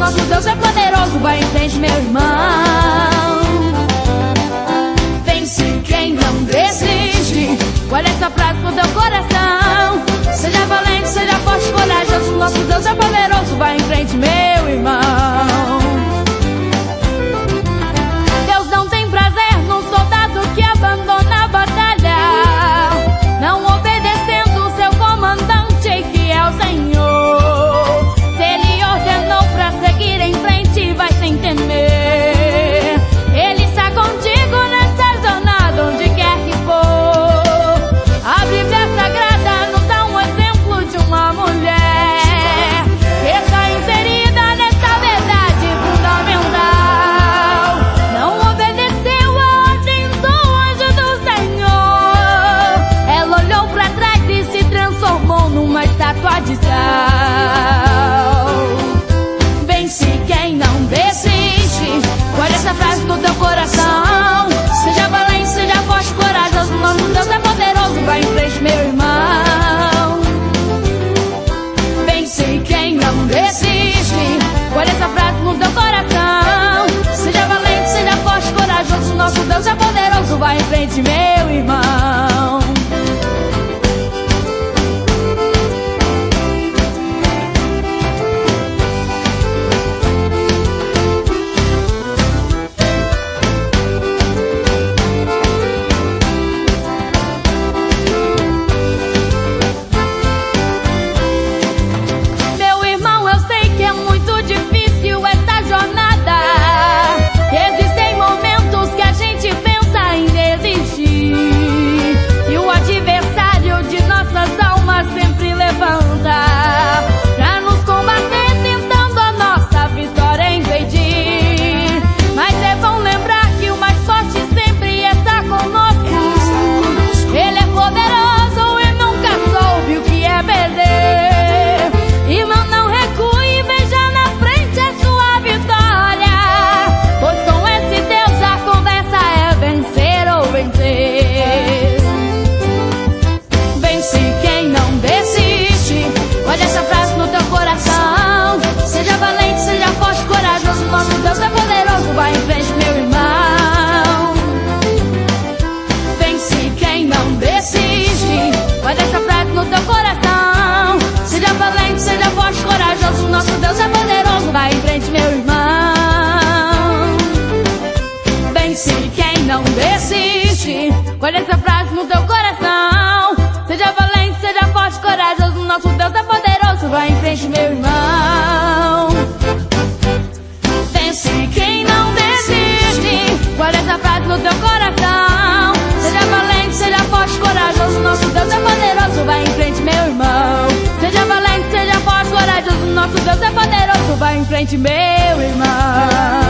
nosso Deus é poderoso. Vai em frente, meu irmão. Vence quem não desiste. Guarda essa frase no teu coração. Seja valente, seja forte, corajoso. Nosso Deus é poderoso. Vai em frente, meu irmão. Deus não tem prazer num soldado que abandona a batalha, não obedecendo o seu comandante, que é o Senhor. Se Ele ordenou pra seguir em frente, vai sem temer. Ele está contigo nessa jornada, onde quer que for. A Bíblia Sagrada nos dá um exemplo de uma mulher que está inserida nessa verdade fundamental. Não obedeceu a ordem do anjo do Senhor. Ela olhou pra trás e se transformou numa estátua de sal. Vence quem não desiste. Guarda essa frase no teu coração. Seja valente, seja forte, corajoso. Nosso Deus é poderoso. Vai em frente, meu irmão. Vence quem não desiste. Guarda essa frase no teu coração. Seja valente, seja forte, corajoso. Nosso Deus é poderoso. Vai em frente, meu irmão. Existem momentos que a gente pensa em desistir, e o adversário de nossas almas sempre levanta pra nos combater, tentando a nossa vitória impedir. Mas é bom lembrar que o mais forte sempre está conosco. Ele é poderoso e nunca soube o que é perder. Irmão, não recue, veja na frente a sua vitória, pois com esse Deus a conversa é vencer ou vencer. Vence quem não desiste. Guarda essa frase no teu coração. Seja valente, seja forte, corajoso. Nosso Deus é poderoso. Vai em frente, meu irmão. Vence quem não desiste. Guarda essa frase no teu coração. Seja valente, seja forte, corajoso. Nosso Deus é poderoso. Vai em frente, meu irmão. Vence quem não desiste. Guarda essa frase no teu coração. Seja valente, seja forte, corajoso. Nosso Deus é poderoso. Vai em frente, meu irmão. Vence quem não desiste. Guarda essa frase no teu coração. Seja valente, seja forte, corajoso. Nosso Deus é poderoso. Vai em frente, meu irmão. Seja valente, seja forte, corajoso. Nosso Deus é poderoso. Vai em frente, meu irmão.